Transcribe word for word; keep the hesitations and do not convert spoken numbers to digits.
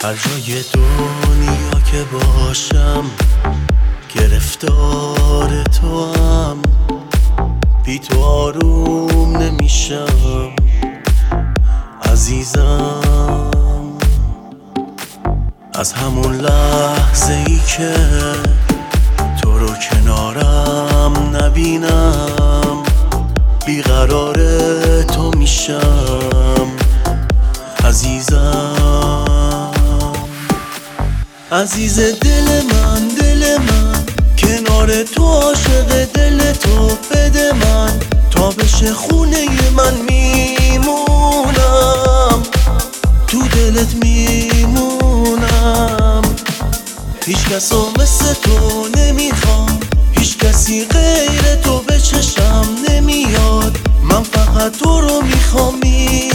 هر جای دنیا که باشم گرفتار تو هم، بی تو آروم نمیشم عزیزم. از همون لحظه ای که تو رو کنارم نبینم بیقرار تو میشم عزیزم. عزیز دل من دل من، کنار تو عاشق دل تو، بده من تا بشه خونه من میمونم، تو دلت میمونم. هیچ کسو مثل تو نمیخوام، هیچ کسی غیر تو به چشم نمیاد، من فقط تو رو میخوام.